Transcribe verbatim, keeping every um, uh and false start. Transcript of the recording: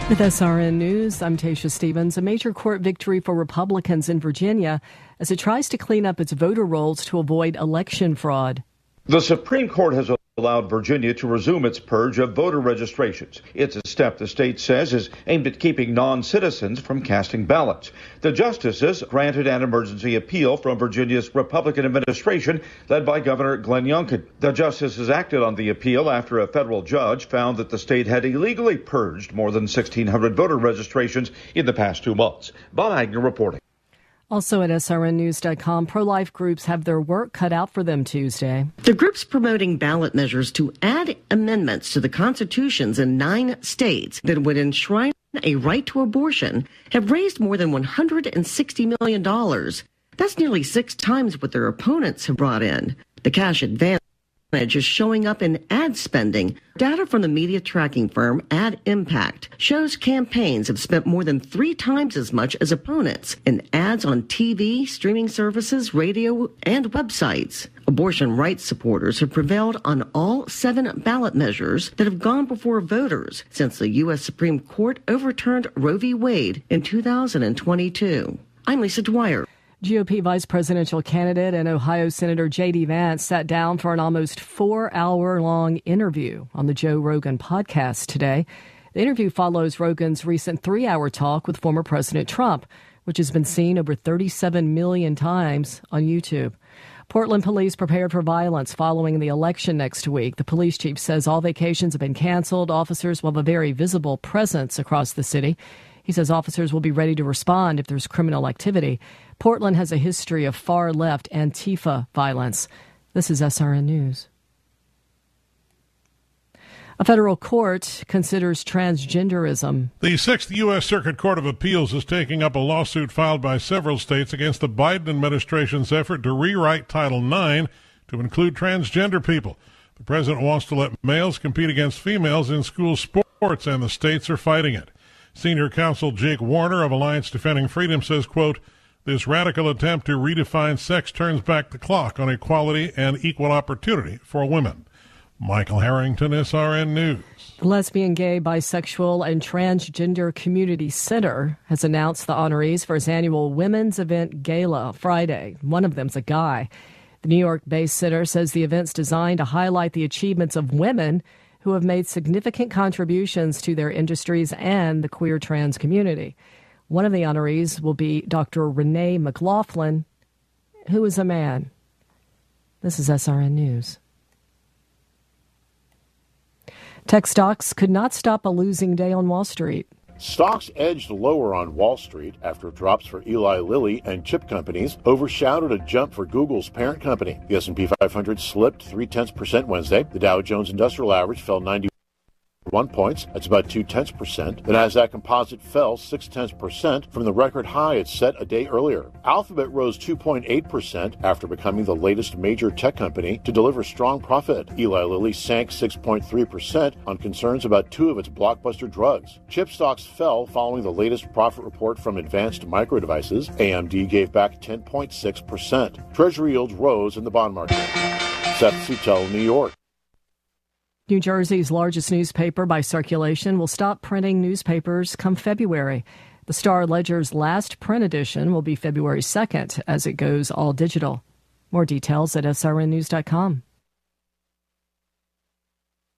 With S R N News, I'm Tasha Stevens. A major court victory for Republicans in Virginia as it tries to clean up its voter rolls to avoid election fraud. The Supreme Court has allowed Virginia to resume its purge of voter registrations. It's a step the state says is aimed at keeping non-citizens from casting ballots. The justices granted an emergency appeal from Virginia's Republican administration led by Governor Glenn Youngkin. The justices acted on the appeal after a federal judge found that the state had illegally purged more than sixteen hundred voter registrations in the past two months. Bob Agnew reporting. Also at S R N news dot com, pro-life groups have their work cut out for them Tuesday. The groups promoting ballot measures to add amendments to the constitutions in nine states that would enshrine a right to abortion have raised more than one hundred sixty million dollars. That's nearly six times what their opponents have brought in. The cash advance is showing up in ad spending. Data from the media tracking firm Ad Impact shows campaigns have spent more than three times as much as opponents in ads on T V, streaming services, radio, and websites. Abortion rights supporters have prevailed on all seven ballot measures that have gone before voters since the U S Supreme Court overturned Roe v. Wade in two thousand twenty-two. I'm Lisa Dwyer. G O P vice presidential candidate and Ohio Senator J D. Vance sat down for an almost four-hour-long interview on the Joe Rogan podcast today. The interview follows Rogan's recent three-hour talk with former President Trump, which has been seen over thirty-seven million times on YouTube. Portland police prepared for violence following the election next week. The police chief says all vacations have been canceled. Officers will have a very visible presence across the city. He says officers will be ready to respond if there's criminal activity. Portland has a history of far-left Antifa violence. This is S R N News. A federal court considers transgenderism. The Sixth U S. Circuit Court of Appeals is taking up a lawsuit filed by several states against the Biden administration's effort to rewrite Title nine to include transgender people. The president wants to let males compete against females in school sports, and the states are fighting it. Senior counsel Jake Warner of Alliance Defending Freedom says, quote, this radical attempt to redefine sex turns back the clock on equality and equal opportunity for women. Michael Harrington, S R N News. The Lesbian, Gay, Bisexual, and Transgender Community Center has announced the honorees for its annual Women's Event Gala Friday. One of them's a guy. The New York-based center says the event's designed to highlight the achievements of women who have made significant contributions to their industries and the queer trans community. One of the honorees will be Doctor Renee McLaughlin, who is a man. This is S R N News. Tech stocks could not stop a losing day on Wall Street. Stocks edged lower on Wall Street after drops for Eli Lilly and chip companies overshadowed a jump for Google's parent company. The S and P five hundred slipped three-tenths percent Wednesday. The Dow Jones Industrial Average fell ninety-one points. That's about two-tenths percent. The Nasdaq Composite fell six-tenths percent from the record high it set a day earlier. Alphabet rose two point eight percent after becoming the latest major tech company to deliver strong profit. Eli Lilly sank six point three percent on concerns about two of its blockbuster drugs. Chip stocks fell following the latest profit report from Advanced Micro Devices. A M D gave back ten point six percent. Treasury yields rose in the bond market. Seth Sutel, New York. New Jersey's largest newspaper by circulation will stop printing newspapers come February. The Star Ledger's last print edition will be February second as it goes all digital. More details at S R N news dot com.